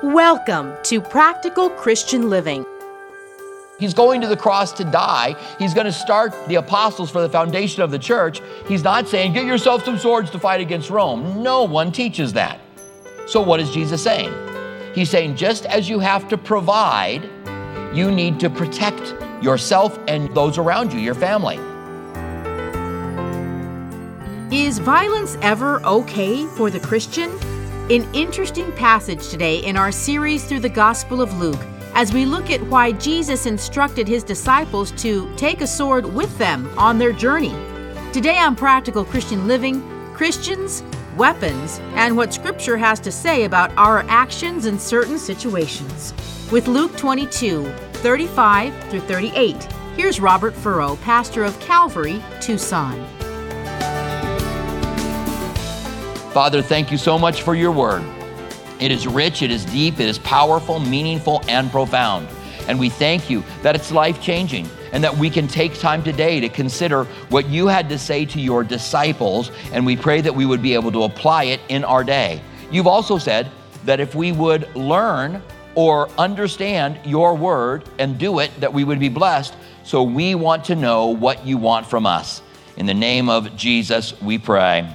Welcome to Practical Christian Living. He's going to the cross to die. He's going to start the apostles for the foundation of the church. He's not saying, get yourself some swords to fight against Rome. No one teaches that. So what is Jesus saying? He's saying, just as you have to provide, you need to protect yourself and those around you, your family. Is violence ever okay for the Christian? An interesting passage today in our series through the Gospel of Luke, as we look at why Jesus instructed his disciples to take a sword with them on their journey. Today on Practical Christian Living, Christians, weapons, and what Scripture has to say about our actions in certain situations. With Luke 22, 35 through 38, here's Robert Furrow, pastor of Calvary, Tucson. Father, thank you so much for your word. It is rich, it is deep, it is powerful, meaningful, and profound. And we thank you that it's life-changing and that we can take time today to consider what you had to say to your disciples, and we pray that we would be able to apply it in our day. You've also said that if we would learn or understand your word and do it, that we would be blessed. So we want to know what you want from us. In the name of Jesus, we pray.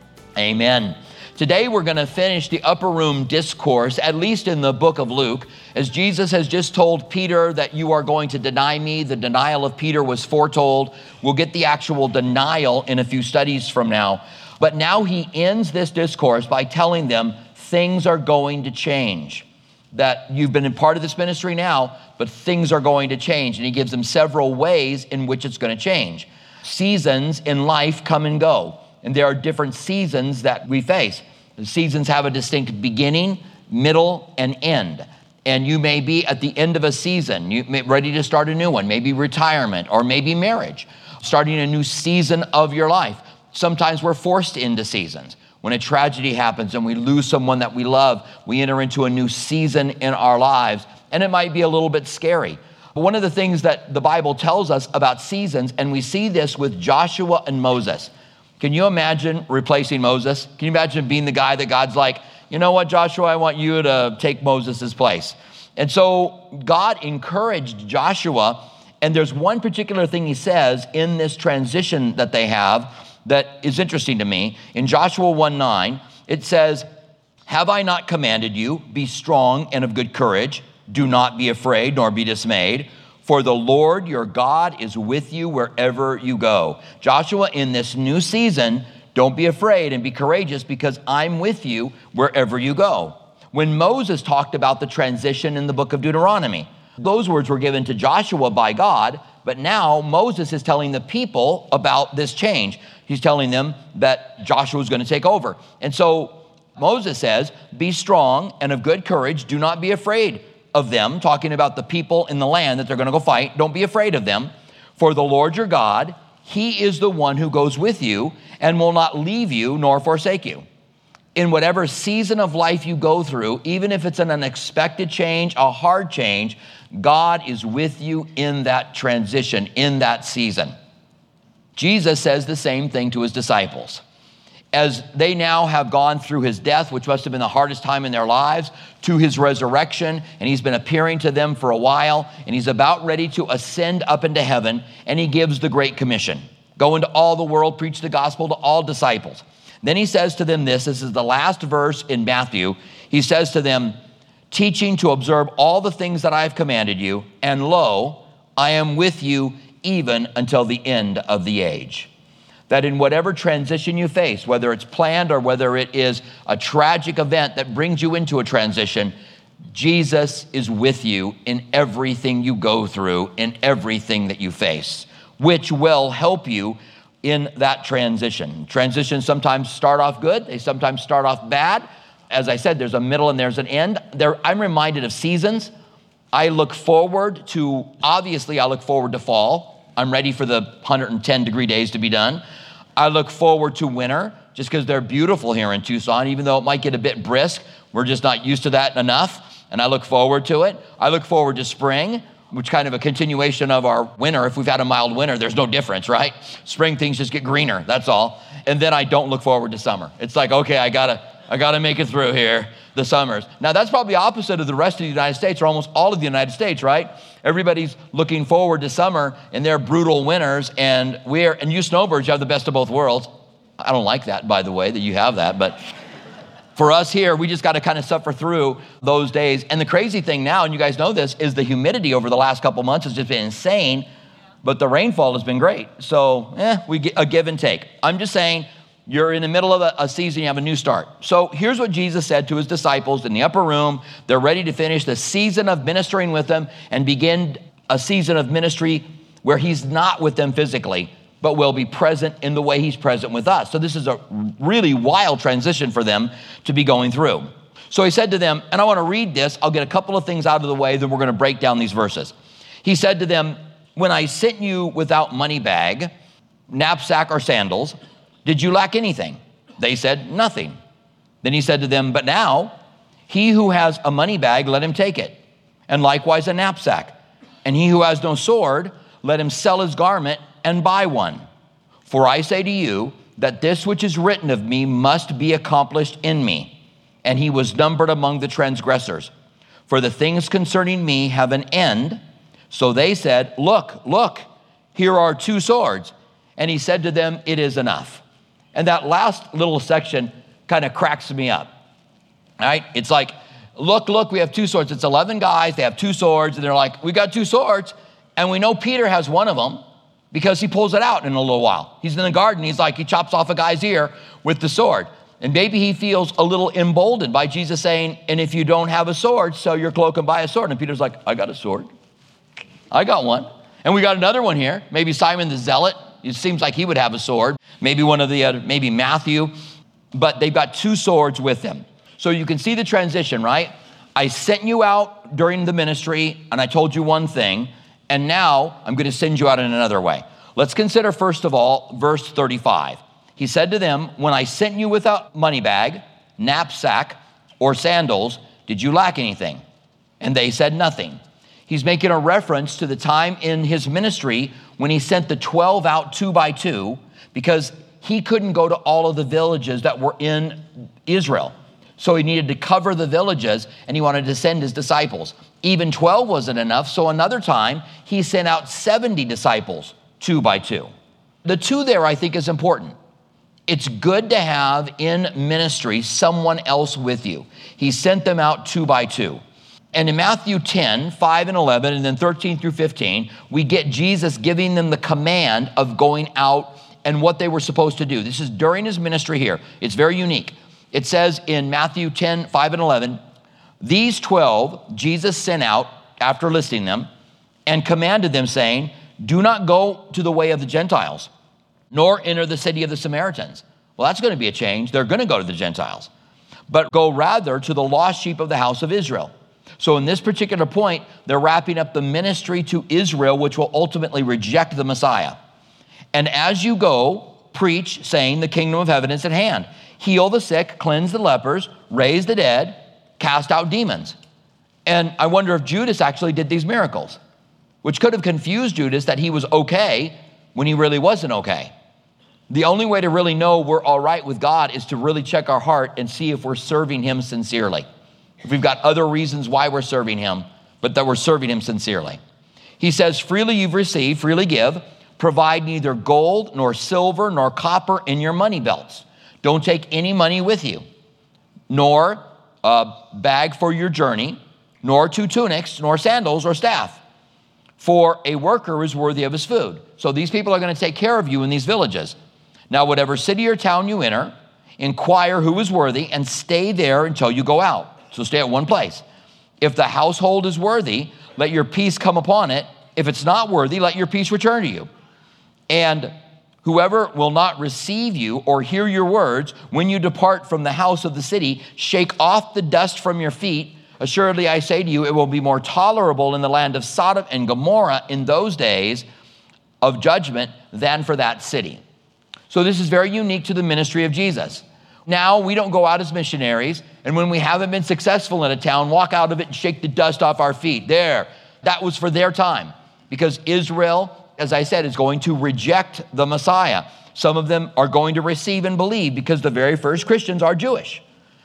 Amen. Today we're going to finish the upper room discourse, at least in the book of Luke, as Jesus has just told Peter that you are going to deny me. The denial of Peter was foretold. We'll get the actual denial in a few studies from now. But now he ends this discourse by telling them things are going to change. That you've been in part of this ministry now, but things are going to change. And he gives them several ways in which it's going to change. Seasons in life come and go. And there are different seasons that we face. The seasons have a distinct beginning, middle, and end. And you may be at the end of a season, ready to start a new one, maybe retirement or maybe marriage, starting a new season of your life. Sometimes we're forced into seasons. When a tragedy happens and we lose someone that we love, we enter into a new season in our lives, and it might be a little bit scary. But one of the things that the Bible tells us about seasons, and we see this with Joshua and Moses. Can you imagine replacing Moses? Can you imagine being the guy that God's like, you know what, Joshua, I want you to take Moses' place. And so God encouraged Joshua, and there's one particular thing he says in this transition that they have that is interesting to me. In Joshua 1:9, it says, have I not commanded you, be strong and of good courage, do not be afraid nor be dismayed, for the Lord your God is with you wherever you go. Joshua, in this new season, don't be afraid and be courageous because I'm with you wherever you go. When Moses talked about the transition in the book of Deuteronomy, those words were given to Joshua by God, but now Moses is telling the people about this change. He's telling them that Joshua is going to take over. And so Moses says, be strong and of good courage, do not be afraid of them, talking about the people in the land that they're going to go fight. Don't be afraid of them. For the Lord your God, he is the one who goes with you and will not leave you nor forsake you. In whatever season of life you go through, even if it's an unexpected change, a hard change, God is with you in that transition, in that season. Jesus says the same thing to his disciples. As they now have gone through his death, which must have been the hardest time in their lives, to his resurrection, and he's been appearing to them for a while, and he's about ready to ascend up into heaven, and he gives the Great Commission. Go into all the world, preach the gospel to all disciples. Then he says to them this is the last verse in Matthew. He says to them, teaching to observe all the things that I have commanded you, and lo, I am with you even until the end of the age. That in whatever transition you face, whether it's planned or whether it is a tragic event that brings you into a transition, Jesus is with you in everything you go through, in everything that you face, which will help you in that transition. Transitions sometimes start off good. They sometimes start off bad. As I said, there's a middle and there's an end. I'm reminded of seasons. I look forward to fall. I'm ready for the 110-degree days to be done. I look forward to winter just because they're beautiful here in Tucson, even though it might get a bit brisk. We're just not used to that enough, and I look forward to it. I look forward to spring, which kind of a continuation of our winter. If we've had a mild winter, there's no difference, right? Spring, things just get greener, that's all. And then I don't look forward to summer. It's like, okay, I gotta I got to make it through here, the summers. Now, that's probably opposite of the rest of the United States, or almost all of the United States, right? Everybody's looking forward to summer and their brutal winters, and you snowbirds, you have the best of both worlds. I don't like that, by the way, that you have that, but for us here, we just got to kind of suffer through those days. And the crazy thing now, and you guys know this, is the humidity over the last couple months has just been insane, but the rainfall has been great. So, we get a give and take. I'm just saying, you're in the middle of a season, you have a new start. So here's what Jesus said to his disciples in the upper room. They're ready to finish the season of ministering with them and begin a season of ministry where he's not with them physically, but will be present in the way he's present with us. So this is a really wild transition for them to be going through. So he said to them, and I want to read this, I'll get a couple of things out of the way, then we're going to break down these verses. He said to them, when I sent you without money bag, knapsack, or sandals, did you lack anything? They said, nothing. Then he said to them, but now, he who has a money bag, let him take it, and likewise a knapsack. And he who has no sword, let him sell his garment and buy one. For I say to you that this which is written of me must be accomplished in me. And he was numbered among the transgressors. For the things concerning me have an end. So they said, look, here are 2 swords. And he said to them, it is enough. And that last little section kind of cracks me up, all right? It's like, look, we have 2 swords. It's 11 guys, they have 2 swords, and they're like, we got 2 swords, and we know Peter has one of them because he pulls it out in a little while. He's in the garden, he chops off a guy's ear with the sword. And maybe he feels a little emboldened by Jesus saying, and if you don't have a sword, sell your cloak and buy a sword. And Peter's like, I got a sword. I got one. And we got another one here. Maybe Simon the Zealot. It seems like he would have a sword. Maybe one of the other, maybe Matthew. But they've got 2 swords with them. So you can see the transition, right? I sent you out during the ministry, and I told you one thing, and now I'm going to send you out in another way. Let's consider, first of all, verse 35. He said to them, when I sent you without money bag, knapsack, or sandals, did you lack anything? And they said nothing. He's making a reference to the time in his ministry when he sent the 12 out 2 by 2, because he couldn't go to all of the villages that were in Israel. So he needed to cover the villages, and he wanted to send his disciples. Even 12 wasn't enough, so another time he sent out 70 disciples 2 by 2. The 2 there, I think, is important. It's good to have in ministry someone else with you. He sent them out 2 by 2. And in Matthew 10, 5 and 11, and then 13 through 15, we get Jesus giving them the command of going out and what they were supposed to do. This is during his ministry here. It's very unique. It says in Matthew 10, 5 and 11, these 12 Jesus sent out after listing them and commanded them, saying, do not go to the way of the Gentiles, nor enter the city of the Samaritans. Well, that's going to be a change. They're going to go to the Gentiles, but go rather to the lost sheep of the house of Israel. So in this particular point, they're wrapping up the ministry to Israel, which will ultimately reject the Messiah. And as you go, preach, saying, the kingdom of heaven is at hand. Heal the sick, cleanse the lepers, raise the dead, cast out demons. And I wonder if Judas actually did these miracles, which could have confused Judas that he was okay when he really wasn't okay. The only way to really know we're all right with God is to really check our heart and see if we're serving him sincerely. If we've got other reasons why we're serving him, but that we're serving him sincerely. He says, freely you've received, freely give. Provide neither gold, nor silver, nor copper in your money belts. Don't take any money with you, nor a bag for your journey, nor 2 tunics, nor sandals or staff. For a worker is worthy of his food. So these people are going to take care of you in these villages. Now, whatever city or town you enter, inquire who is worthy and stay there until you go out. So stay at one place. If the household is worthy, let your peace come upon it. If it's not worthy, let your peace return to you. And whoever will not receive you or hear your words, when you depart from the house of the city, shake off the dust from your feet. Assuredly, I say to you, it will be more tolerable in the land of Sodom and Gomorrah in those days of judgment than for that city. So this is very unique to the ministry of Jesus. Now, we don't go out as missionaries, and when we haven't been successful in a town, walk out of it and shake the dust off our feet. There, that was for their time, because Israel, as I said, is going to reject the Messiah. Some of them are going to receive and believe because the very first Christians are Jewish.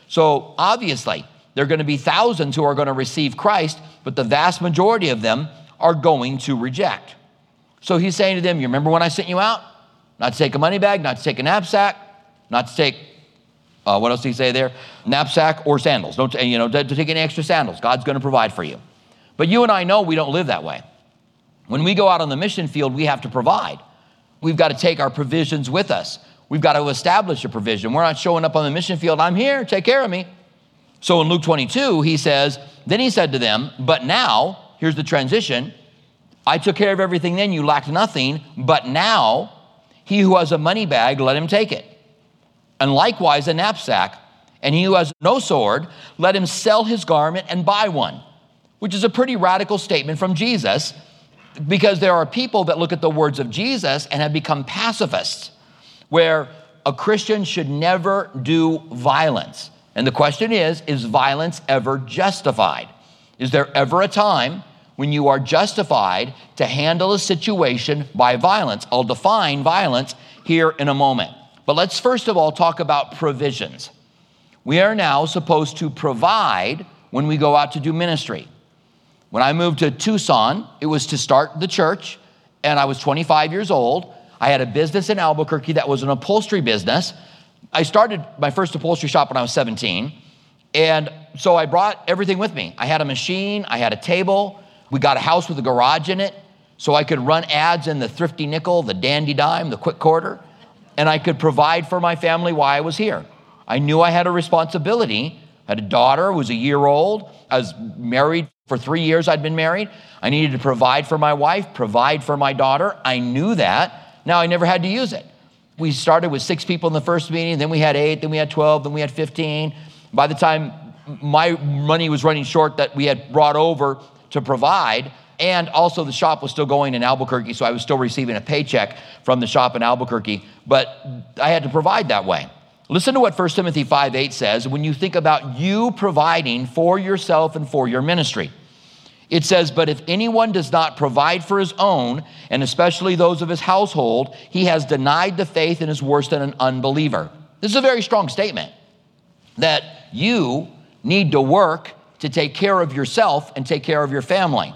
So obviously, there are going to be thousands who are going to receive Christ, but the vast majority of them are going to reject. So he's saying to them, you remember when I sent you out? Not to take a money bag, not to take a knapsack, not to take, what else did he say there? Knapsack or sandals. Don't take any extra sandals. God's going to provide for you. But you and I know we don't live that way. When we go out on the mission field, we have to provide. We've got to take our provisions with us. We've got to establish a provision. We're not showing up on the mission field, I'm here, take care of me. So in Luke 22, he says, then he said to them, but now, here's the transition, I took care of everything then, you lacked nothing, but now he who has a money bag, let him take it. And likewise a knapsack, and he who has no sword, let him sell his garment and buy one, which is a pretty radical statement from Jesus, because there are people that look at the words of Jesus and have become pacifists, where a Christian should never do violence. And the question is violence ever justified? Is there ever a time when you are justified to handle a situation by violence? I'll define violence here in a moment. But let's first of all talk about provisions. We are now supposed to provide when we go out to do ministry. When I moved to Tucson, it was to start the church, and I was 25 years old. I had a business in Albuquerque that was an upholstery business. I started my first upholstery shop when I was 17, and so I brought everything with me. I had a machine, I had a table, we got a house with a garage in it, so I could run ads in the Thrifty Nickel, the Dandy Dime, the Quick Quarter, and I could provide for my family while I was here. I knew I had a responsibility. I had a daughter who was a year old. I was married for 3 years. I'd been married. I needed to provide for my wife, provide for my daughter. I knew that. Now I never had to use it. We started with 6 people in the first meeting, then we had 8, then we had 12, then we had 15. By the time my money was running short that we had brought over to provide, and also the shop was still going in Albuquerque, so I was still receiving a paycheck from the shop in Albuquerque, but I had to provide that way. Listen to what 1 Timothy 5:8 says when you think about you providing for yourself and for your ministry. It says, but if anyone does not provide for his own, and especially those of his household, he has denied the faith and is worse than an unbeliever. This is a very strong statement, that you need to work to take care of yourself and take care of your family.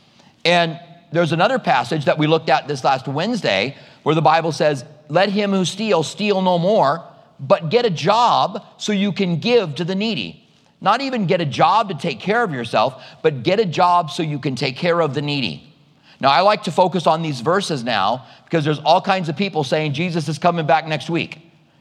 And there's another passage that we looked at this last Wednesday where the Bible says, let him who steals steal no more, but get a job so you can give to the needy. Not even get a job to take care of yourself, but get a job so you can take care of the needy. Now, I like to focus on these verses now because there's all kinds of people saying Jesus is coming back next week.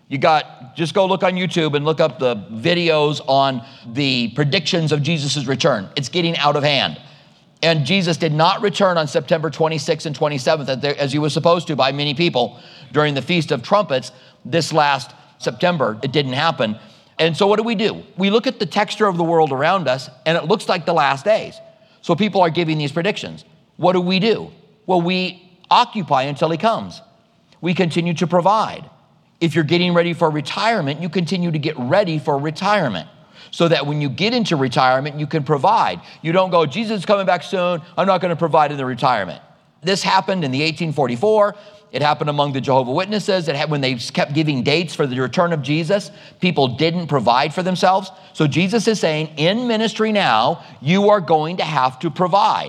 Just go look on YouTube and look up the videos on the predictions of Jesus' return. It's getting out of hand. And Jesus did not return on September 26th and 27th as he was supposed to by many people during the Feast of Trumpets this last September. It didn't happen. And so what do? We look at the texture of the world around us, and it looks like the last days. So people are giving these predictions. What do? Well, we occupy until he comes. We continue to provide. If you're getting ready for retirement, you continue to get ready for retirement so that when you get into retirement, you can provide. You don't go, Jesus is coming back soon, I'm not going to provide in the retirement. This happened in the 1844. It happened among the Jehovah's Witnesses. When they kept giving dates for the return of Jesus, people didn't provide for themselves. So Jesus is saying, in ministry now, you are going to have to provide.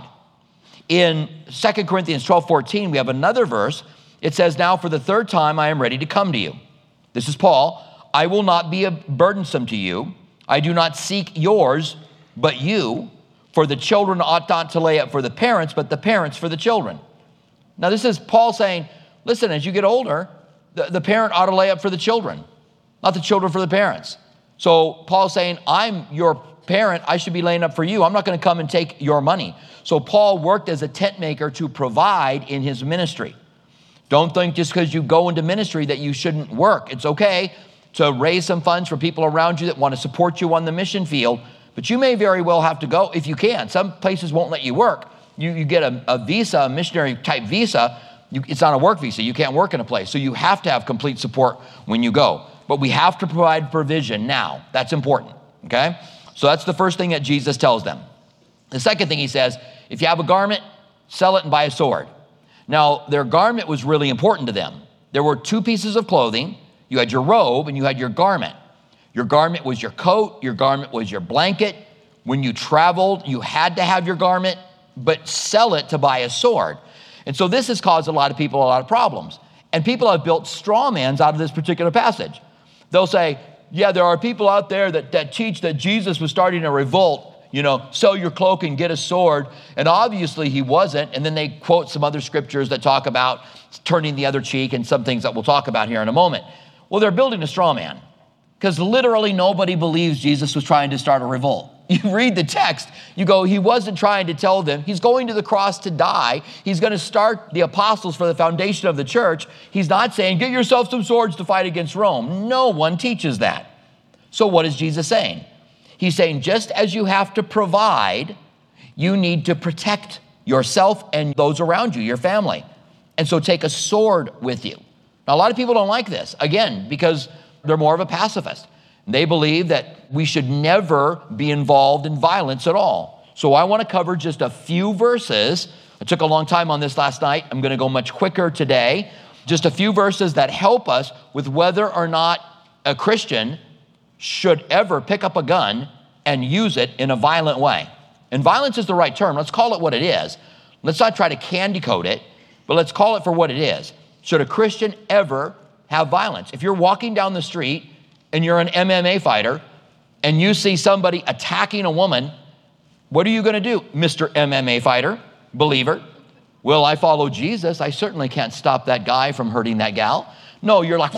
In 2 Corinthians 12:14, we have another verse. It says, now for the third time, I am ready to come to you. This is Paul. I will not be burdensome to you. I do not seek yours, but you. For the children ought not to lay up for the parents, but the parents for the children. Now this is Paul saying, listen, as you get older, the parent ought to lay up for the children, not the children for the parents. So Paul's saying, I'm your parent, I should be laying up for you. I'm not going to come and take your money. So Paul worked as a tent maker to provide in his ministry. Don't think just because you go into ministry that you shouldn't work. It's okay to raise some funds for people around you that want to support you on the mission field, but you may very well have to go if you can. Some places won't let you work. You get a visa, a missionary type visa. It's not a work visa. You can't work in a place. So you have to have complete support when you go. But we have to provide provision now. That's important, okay? So that's the first thing that Jesus tells them. The second thing he says, if you have a garment, sell it and buy a sword. Now, their garment was really important to them. There were 2 pieces of clothing. You had your robe and you had your garment. Your garment was your coat. Your garment was your blanket. When you traveled, you had to have your garment, but sell it to buy a sword. And so this has caused a lot of people a lot of problems. And people have built straw mans out of this particular passage. They'll say, yeah, there are people out there that teach that Jesus was starting a revolt. Sell your cloak and get a sword. And obviously he wasn't. And then they quote some other scriptures that talk about turning the other cheek and some things that we'll talk about here in a moment. Well, they're building a straw man because literally nobody believes Jesus was trying to start a revolt. You read the text, you go, he wasn't trying to tell them. He's going to the cross to die. He's going to start the apostles for the foundation of the church. He's not saying, get yourself some swords to fight against Rome. No one teaches that. So what is Jesus saying? He's saying, just as you have to provide, you need to protect yourself and those around you, your family. And so take a sword with you. Now, a lot of people don't like this, again, because they're more of a pacifist. They believe that we should never be involved in violence at all. So I want to cover just a few verses. I took a long time on this last night. I'm going to go much quicker today. Just a few verses that help us with whether or not a Christian should ever pick up a gun and use it in a violent way. And violence is the right term. Let's call it what it is. Let's not try to candy coat it, but let's call it for what it is. Should a Christian ever have violence? If you're walking down the street and you're an MMA fighter and you see somebody attacking a woman, what are you going to do, Mr. MMA fighter, believer? Will I follow Jesus? I certainly can't stop that guy from hurting that gal. No, you're like,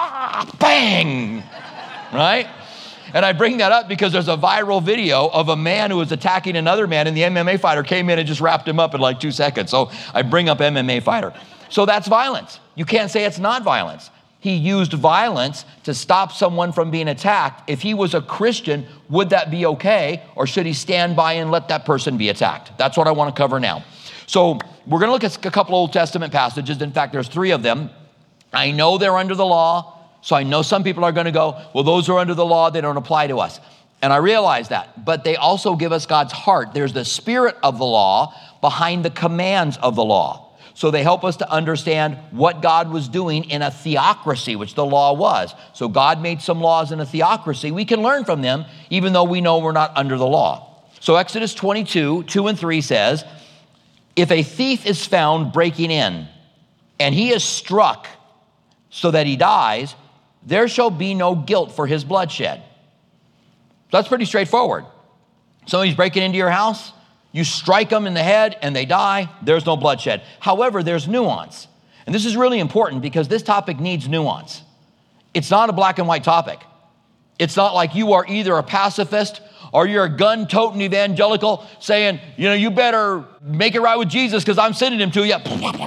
bang, right? And I bring that up because there's a viral video of a man who was attacking another man, and the MMA fighter came in and just wrapped him up in like 2 seconds. So I bring up MMA fighter. So that's violence. You can't say it's not violence. He used violence to stop someone from being attacked. If he was a Christian, would that be okay? Or should he stand by and let that person be attacked? That's what I want to cover now. So we're going to look at a couple Old Testament passages. In fact, there's 3 of them. I know they're under the law. So I know some people are going to go, well, those are under the law. They don't apply to us. And I realize that. But they also give us God's heart. There's the spirit of the law behind the commands of the law. So they help us to understand what God was doing in a theocracy, which the law was. So God made some laws in a theocracy. We can learn from them, even though we know we're not under the law. So Exodus 22, 2 and 3 says, if a thief is found breaking in, and he is struck so that he dies, there shall be no guilt for his bloodshed. So that's pretty straightforward. Somebody's breaking into your house, you strike them in the head and they die, there's no bloodshed. However, there's nuance. And this is really important because this topic needs nuance. It's not a black and white topic. It's not like you are either a pacifist or you're a gun-toting evangelical saying, you better make it right with Jesus because I'm sending him to you.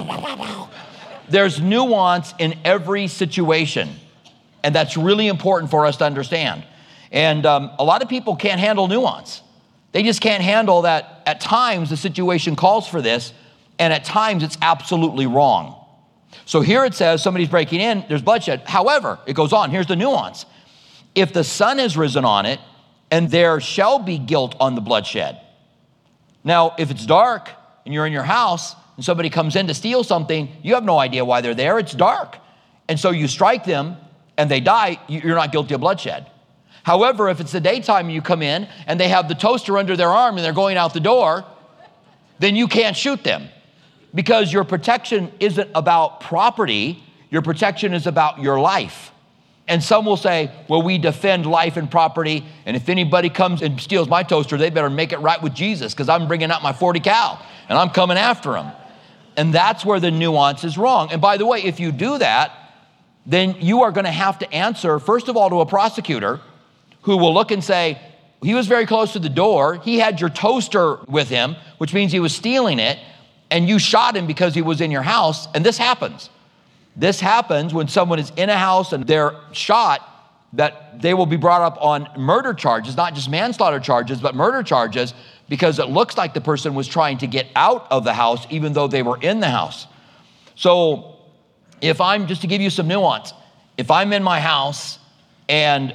There's nuance in every situation. And that's really important for us to understand. And a lot of people can't handle nuance. They just can't handle that at times the situation calls for this, and at times it's absolutely wrong. So here it says somebody's breaking in, there's bloodshed. However, it goes on, here's the nuance. If the sun has risen on it, and there shall be guilt on the bloodshed. Now, if it's dark and you're in your house and somebody comes in to steal something, you have no idea why they're there, it's dark. And so you strike them and they die, you're not guilty of bloodshed. However, if it's the daytime and you come in and they have the toaster under their arm and they're going out the door, then you can't shoot them because your protection isn't about property. Your protection is about your life. And some will say, well, we defend life and property. And if anybody comes and steals my toaster, they better make it right with Jesus because I'm bringing out my 40 cal and I'm coming after them. And that's where the nuance is wrong. And by the way, if you do that, then you are going to have to answer, first of all, to a prosecutor who will look and say, he was very close to the door. He had your toaster with him, which means he was stealing it, and you shot him because he was in your house. And this happens. This happens when someone is in a house and they're shot, that they will be brought up on murder charges, not just manslaughter charges, but murder charges, because it looks like the person was trying to get out of the house, even though they were in the house. So if I'm, just to give you some nuance, if I'm in my house and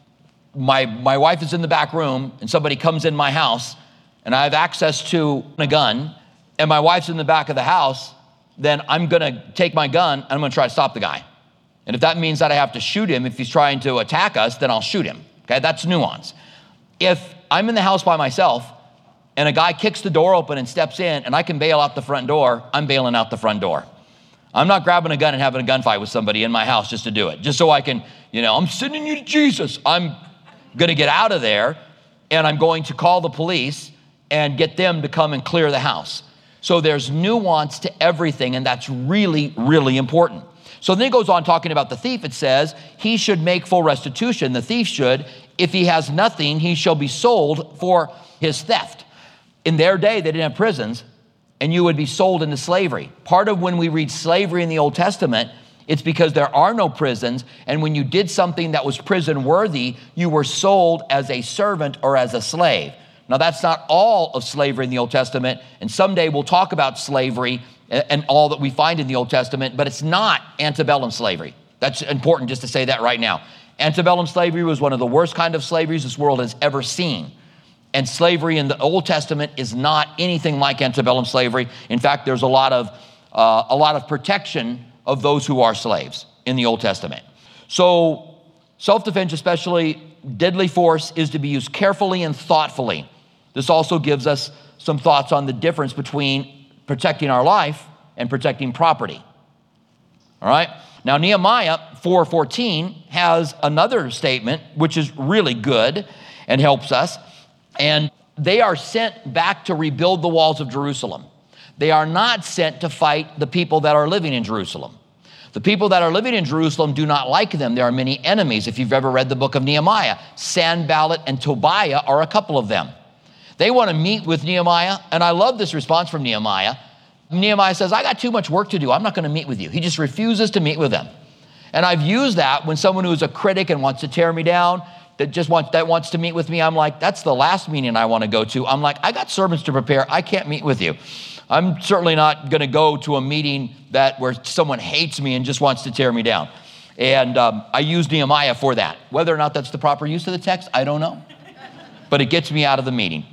my wife is in the back room and somebody comes in my house and I have access to a gun and my wife's in the back of the house, then I'm going to take my gun and I'm going to try to stop the guy. And if that means that I have to shoot him if he's trying to attack us, then I'll shoot him. Okay, that's nuance. If I'm in the house by myself and a guy kicks the door open and steps in and I can bail out the front door, I'm bailing out the front door. I'm not grabbing a gun and having a gunfight with somebody in my house just to do it, just so I can, I'm sending you to Jesus. I'm going to get out of there and I'm going to call the police and get them to come and clear the house. So there's nuance to everything, and that's really, really important. So then it goes on talking about the thief. It says, he should make full restitution. The thief should. If he has nothing, he shall be sold for his theft. In their day, they didn't have prisons, and you would be sold into slavery. Part of when we read slavery in the Old Testament, it's because there are no prisons, and when you did something that was prison worthy, you were sold as a servant or as a slave. Now, that's not all of slavery in the Old Testament, and someday we'll talk about slavery and all that we find in the Old Testament, but it's not antebellum slavery. That's important just to say that right now. Antebellum slavery was one of the worst kind of slaveries this world has ever seen. And slavery in the Old Testament is not anything like antebellum slavery. In fact, there's a lot of protection of those who are slaves in the Old Testament. So self-defense, especially deadly force, is to be used carefully and thoughtfully. This also gives us some thoughts on the difference between protecting our life and protecting property. All right? Now, Nehemiah 4:14 has another statement, which is really good and helps us. And they are sent back to rebuild the walls of Jerusalem. They are not sent to fight the people that are living in Jerusalem. The people that are living in Jerusalem do not like them. There are many enemies. If you've ever read the book of Nehemiah, Sanballat and Tobiah are a couple of them. They want to meet with Nehemiah, and I love this response from Nehemiah. Nehemiah says, I got too much work to do. I'm not going to meet with you. He just refuses to meet with them. And I've used that when someone who is a critic and wants to tear me down, that wants to meet with me, I'm like, that's the last meeting I want to go to. I'm like, I got sermons to prepare. I can't meet with you. I'm certainly not going to go to a meeting where someone hates me and just wants to tear me down. And I use Nehemiah for that. Whether or not that's the proper use of the text, I don't know. But it gets me out of the meeting.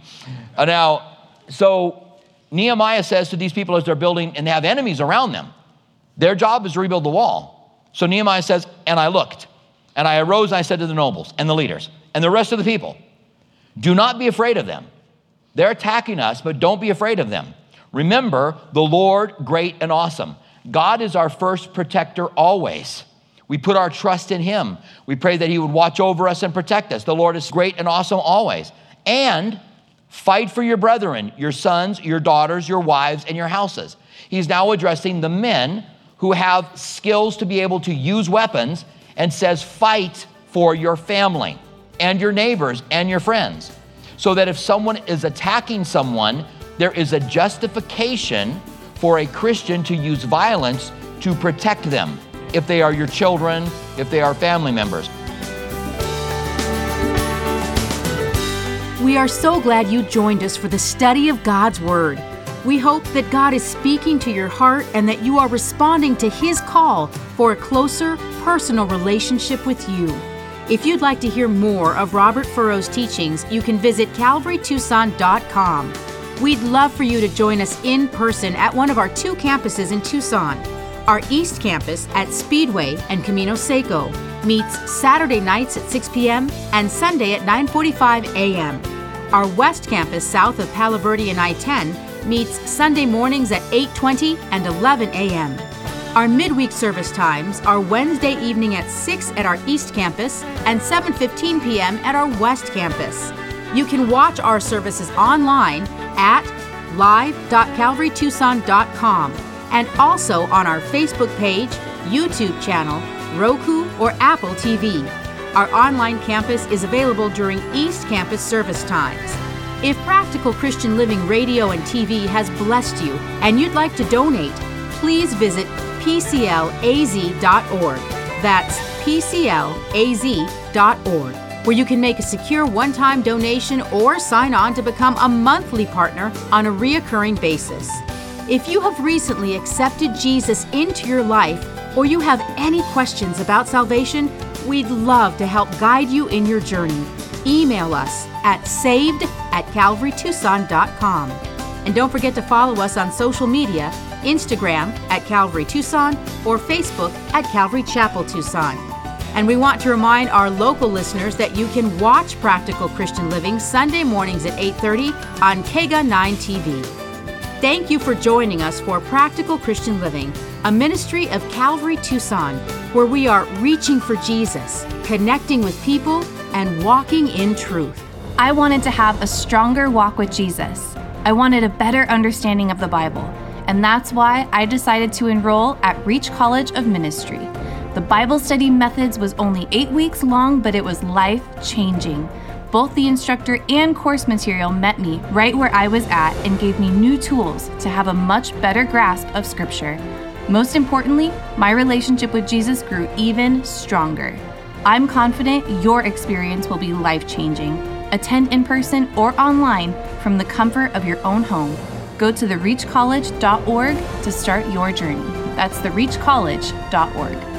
So Nehemiah says to these people as they're building, and they have enemies around them, their job is to rebuild the wall. So Nehemiah says, and I looked, and I arose and I said to the nobles and the leaders and the rest of the people, do not be afraid of them. They're attacking us, but don't be afraid of them. Remember the Lord, great and awesome. God is our first protector always. We put our trust in him. We pray that he would watch over us and protect us. The Lord is great and awesome always. And fight for your brethren, your sons, your daughters, your wives, and your houses. He's now addressing the men who have skills to be able to use weapons, and says, fight for your family and your neighbors and your friends. So that if someone is attacking someone, there is a justification for a Christian to use violence to protect them, if they are your children, if they are family members. We are so glad you joined us for the study of God's Word. We hope that God is speaking to your heart and that you are responding to his call for a closer, personal relationship with you. If you'd like to hear more of Robert Furrow's teachings, you can visit CalvaryTucson.com. We'd love for you to join us in person at one of our 2 campuses in Tucson. Our East Campus at Speedway and Camino Seco meets Saturday nights at 6 p.m. and Sunday at 9:45 a.m. Our West Campus south of Palo Verde and I-10 meets Sunday mornings at 8:20 and 11 a.m. Our midweek service times are Wednesday evening at 6 at our East Campus and 7:15 p.m. at our West Campus. You can watch our services online at live.calvarytucson.com and also on our Facebook page, YouTube channel, Roku, or Apple TV. Our online campus is available during East Campus service times. If Practical Christian Living Radio and TV has blessed you and you'd like to donate, please visit PCLAZ.org. That's PCLAZ.org, where you can make a secure one-time donation or sign on to become a monthly partner on a reoccurring basis. If you have recently accepted Jesus into your life or you have any questions about salvation, we'd love to help guide you in your journey. Email us at saved@calvarytucson.com. And don't forget to follow us on social media Instagram at Calvary Tucson, or Facebook at Calvary Chapel Tucson. And we want to remind our local listeners that you can watch Practical Christian Living Sunday mornings at 8:30 on KEGA 9 TV. Thank you for joining us for Practical Christian Living, a ministry of Calvary Tucson, where we are reaching for Jesus, connecting with people, and walking in truth. I wanted to have a stronger walk with Jesus. I wanted a better understanding of the Bible, and that's why I decided to enroll at Reach College of Ministry. The Bible study methods was only 8 weeks long, but it was life-changing. Both the instructor and course material met me right where I was at and gave me new tools to have a much better grasp of Scripture. Most importantly, my relationship with Jesus grew even stronger. I'm confident your experience will be life-changing. Attend in person or online from the comfort of your own home. Go to therereachcollege.org to start your journey. That's thereachcollege.org.